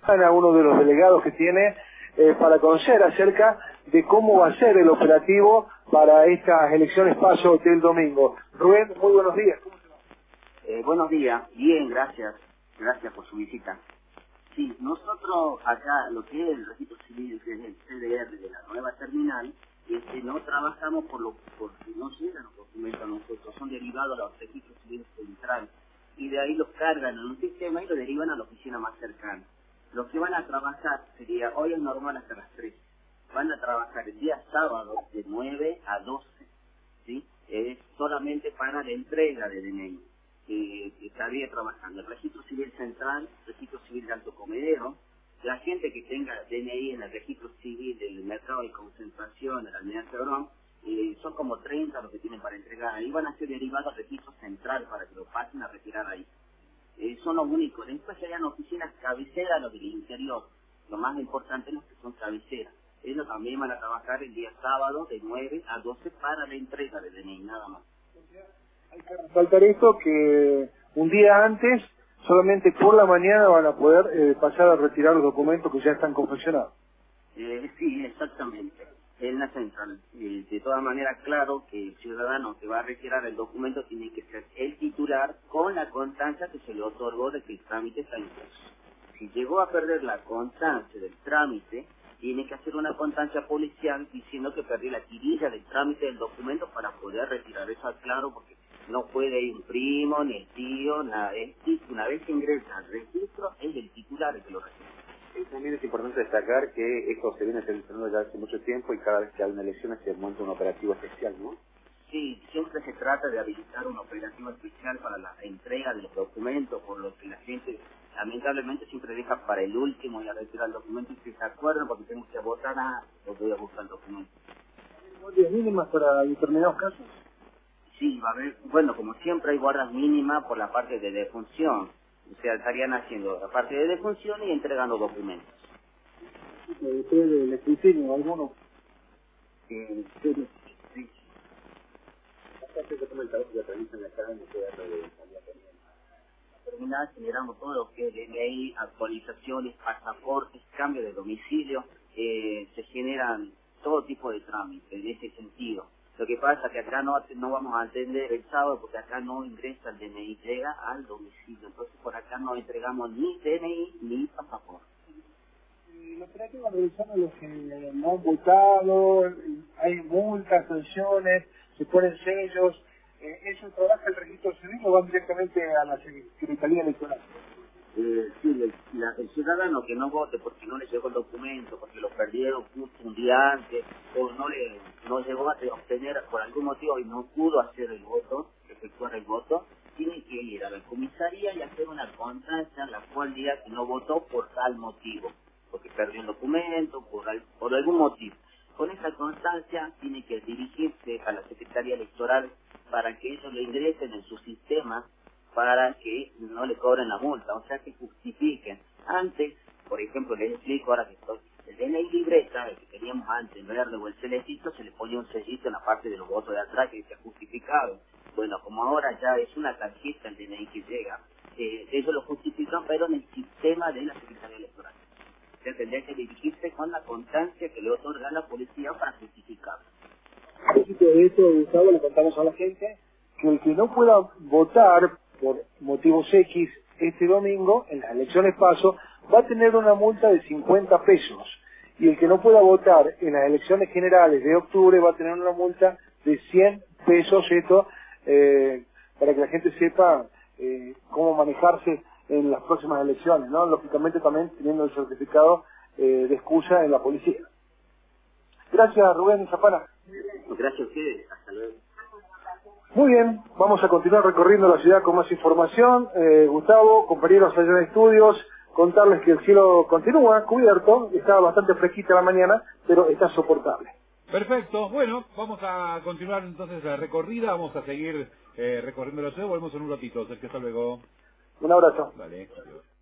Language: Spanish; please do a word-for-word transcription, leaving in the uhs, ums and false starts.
a uno de los delegados que tiene eh, para conocer acerca de cómo va a ser el operativo para estas elecciones PASO del domingo. Rubén, muy buenos días. ¿Cómo se va? Eh, buenos días, bien, gracias, gracias por su visita. Sí, nosotros acá, lo que es el registro civil, que es el C D R de la nueva terminal, este, no trabajamos por lo porque no llegan los documentos a nosotros, son derivados a los registros civiles centrales, y de ahí los cargan en un sistema y lo derivan a la oficina más cercana. Los que van a trabajar sería, hoy es normal hasta las tres, van a trabajar el día sábado de nueve a doce, ¿sí? Es solamente para la entrega de D N I. Que, que estaría trabajando el registro civil central, registro civil de Alto Comedero, la gente que tenga D N I en el registro civil del mercado de concentración de la Almirante Brown, eh, son como treinta los que tienen para entregar, ahí van a ser derivados al registro central para que lo pasen a retirar ahí. Eh, son los únicos. Después hayan oficinas cabeceras, los del interior, lo más importante es los que son cabeceras. Ellos también van a trabajar el día sábado de nueve a doce para la entrega de D N I, nada más. Hay que resaltar esto, que un día antes, solamente por la mañana van a poder eh, pasar a retirar los documentos que ya están confeccionados. Eh, sí, exactamente. En la central. Eh, de todas maneras, claro que el ciudadano que va a retirar el documento tiene que ser el titular con la constancia que se le otorgó de que el trámite está en curso. Si llegó a perder la constancia del trámite, tiene que hacer una constancia policial diciendo que perdió la tirilla del trámite del documento para poder retirar. Eso es claro, porque no puede ir un primo, ni el tío, nada. Es, una vez que ingresa al registro, es el titular el que lo registra. Y también es importante destacar que esto se viene realizando ya hace mucho tiempo y cada vez que hay una elección se monta un operativo especial, ¿no? Sí, siempre se trata de habilitar un operativo especial para la entrega de los documentos, por lo que la gente lamentablemente siempre deja para el último y a retirar el documento y se acuerdan porque tenemos que votar a lo voy a buscar el documento. ¿Hay guardias mínimas para determinados casos? Sí, va a haber, bueno, como siempre hay guardas mínimas por la parte de defunción. O sea, estarían haciendo la parte de defunción y entregando documentos. ¿Usted del escrutinio, alguno? Eh, sí, sí. Bastante documentadores que realizan la cara en el C D R de Italia también. Terminar generamos todo lo que es D N I, actualizaciones, pasaportes, cambio de domicilio, eh, se generan todo tipo de trámites en ese sentido. Lo que pasa es que acá no, no vamos a atender el sábado porque acá no ingresa el D N I, llega al domicilio. Entonces por acá no entregamos ni D N I ni pasaporte. El operativo realizando a los que no han votado, hay multas, sanciones, se ponen sellos. Eh, ¿Eso trabaja el registro civil o van directamente a la Secretaría Electoral? Eh, sí, el, la, el ciudadano que no vote porque no le llegó el documento, porque lo perdieron justo un día antes, o no le no llegó a obtener por algún motivo y no pudo hacer el voto, efectuar el voto, tiene que ir a la comisaría y hacer una constancia en la cual diga que no votó por tal motivo, porque perdió el documento, por, al, por algún motivo. Con esa constancia tiene que dirigirse a la Secretaría Electoral para que ellos lo ingresen en su sistema para que no le cobren la multa, o sea que justifiquen. Antes, por ejemplo, les explico ahora que estoy, el D N I libreta, el que teníamos antes, el verde o el celestito, se le ponía un sellito en la parte de los votos de atrás que decía justificado. Bueno, como ahora ya es una tarjeta el D N I que llega, eh, ellos lo justifican, pero en el sistema de la Secretaría Electoral. O sea, tendría que dirigirse con la constancia que le otorga la policía para justificar. A propósito de esto, Gustavo, le contamos a la gente que el que no pueda votar por motivos X este domingo en las elecciones PASO va a tener una multa de cincuenta pesos, y el que no pueda votar en las elecciones generales de octubre va a tener una multa de cien pesos, esto eh, para que la gente sepa eh, cómo manejarse en las próximas elecciones, ¿no? Lógicamente también teniendo el certificado eh, de excusa en la policía. Gracias, Rubén y Zapana. Gracias a ustedes, hasta luego. Muy bien, vamos a continuar recorriendo la ciudad con más información. Eh, Gustavo, compañeros allá en estudios, contarles que el cielo continúa cubierto, está bastante fresquita la mañana, pero está soportable. Perfecto, bueno, vamos a continuar entonces la recorrida, vamos a seguir eh, recorriendo la ciudad, volvemos en un ratito, Sergio, hasta luego. Un abrazo. Vale, adiós.